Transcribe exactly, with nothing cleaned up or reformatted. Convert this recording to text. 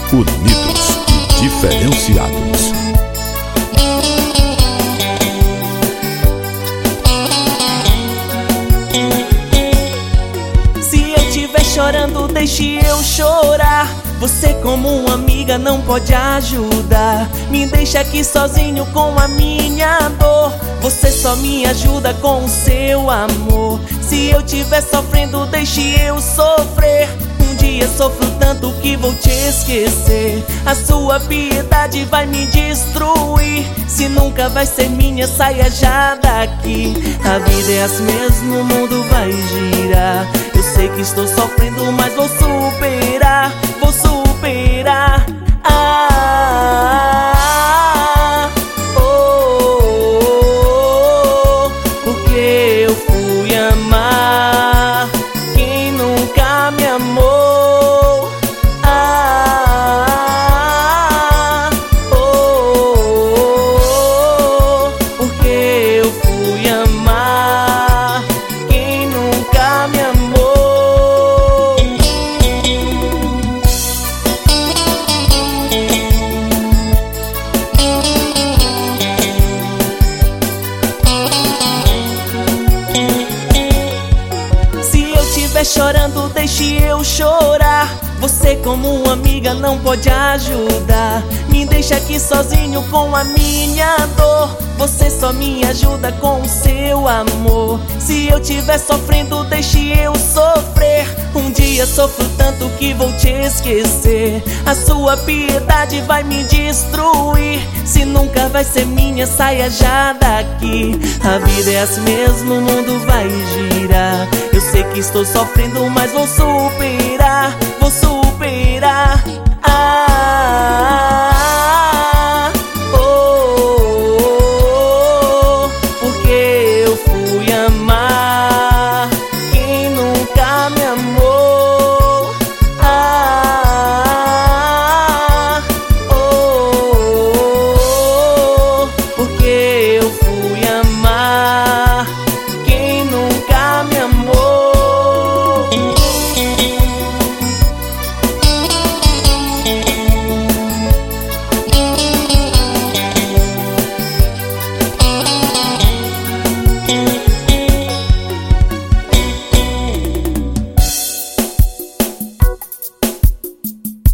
unidos e diferenciados. Se eu estiver chorando, deixe eu chorar. Você como uma amiga não pode ajudar. Me deixa aqui sozinho com a minha dor. Você só me ajuda com o seu amor. Se eu estiver sofrendo, deixe eu sofrer. Um dia sofro tanto que vou te esquecer. A sua piedade vai me destruir. Se nunca vai ser minha, saia já daqui. A vida é assim mesmo, o mundo vai girar. Eu sei que estou sofrendo, mas vou superar. Vou superar. Ah, oh, oh, oh, porque eu fui amar quem nunca me amou. Ah, oh, oh, oh, porque eu fui amar quem nunca me amou. Chorando, deixe eu chorar. Você como uma amiga não pode ajudar. Me deixa aqui sozinho com a minha dor. Você só me ajuda com o seu amor. Se eu estiver sofrendo, deixe eu sofrer. Um dia sofro tanto que vou te esquecer. A sua piedade vai me destruir. Se nunca vai ser minha, saia já daqui. A vida é assim mesmo, o mundo vai girar. Eu sei que estou sofrendo, mas vou superar. Vou superar.